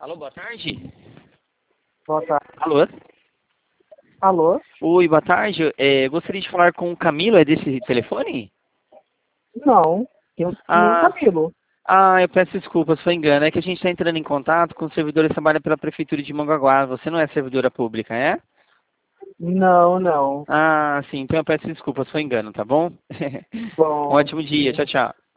Alô, boa tarde. Boa tarde. Alô? Alô? Oi, boa tarde. Gostaria de falar com o Camilo, é desse telefone? Não, eu nenhum Ah, Camilo. eu peço desculpas, foi engano. É que a gente está entrando em contato com servidores que trabalham pela Prefeitura de Mongaguá. Você não é servidora pública, é? Não, não. Ah, sim, então eu peço desculpas, foi engano, tá bom? Um Bom, ótimo dia, tchau, tchau.